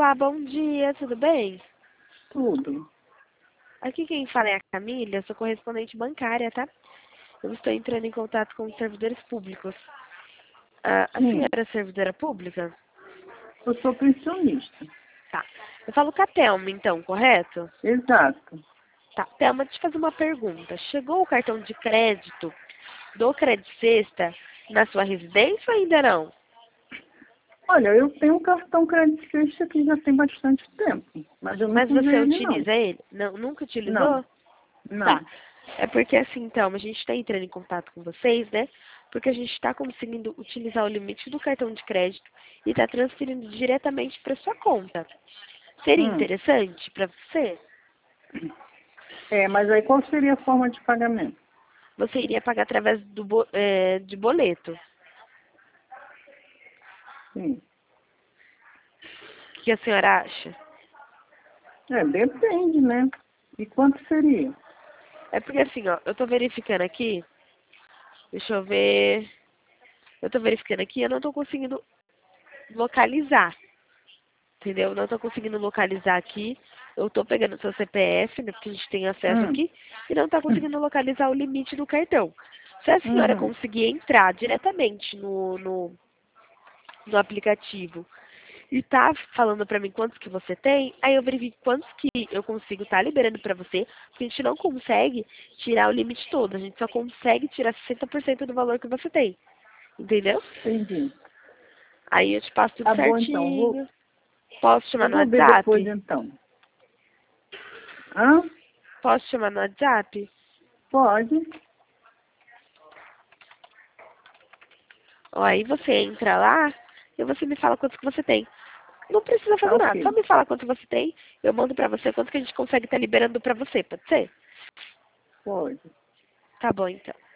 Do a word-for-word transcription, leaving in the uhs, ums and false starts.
Olá, bom dia, tudo bem? Tudo. Aqui quem fala é a Camila, eu sou correspondente bancária, tá? Eu estou entrando em contato com os servidores públicos. Ah, a Sim, senhora é servidora pública? eu sou pensionista. Tá. Eu falo com a Thelma, então, correto? Exato. Tá. Thelma, deixa eu te fazer uma pergunta. Chegou o cartão de crédito do Credit Sexta na sua residência ou ainda não? Olha, eu tenho um cartão crédito Sexta que já tem bastante tempo, mas eu Mas nunca você usei ele, não. utiliza ele? Não, nunca Não, utilizou? Tá. não. É porque assim, então, a gente está entrando em contato com vocês, né? Porque a gente está conseguindo utilizar o limite do cartão de crédito e está transferindo diretamente para sua conta. Seria Hum. interessante para você? É, mas aí qual seria a forma de pagamento? Você iria pagar através do bo- é, de boleto. Sim. O que a senhora acha? É, depende, né? E quanto seria? É porque assim, ó, eu tô verificando aqui, deixa eu ver, eu tô verificando aqui, eu não tô conseguindo localizar. Entendeu? Não tô conseguindo localizar aqui. Eu tô pegando seu C P F, né, porque a gente tem acesso Hum. aqui, e não tá conseguindo localizar o limite do cartão. Se a senhora Uhum. conseguir entrar diretamente no, no, no aplicativo e tá falando pra mim quantos que você tem, aí eu verifico quantos que eu consigo estar liberando pra você, porque a gente não consegue tirar o limite todo, a gente só consegue tirar sessenta por cento do valor que você tem. Entendeu? Entendi. Aí eu te passo tudo Tá bom, então. Vou, certinho. Posso te chamar eu no vou ver depois, WhatsApp? então. Hã? Posso te chamar no WhatsApp? Pode. Ó, aí você entra lá e você me fala quantos que você tem. Não precisa Tá fazer nada, só ok. me fala quanto você tem, eu mando pra você quanto que a gente consegue estar liberando pra você, pode ser? Pode. Tá bom, então.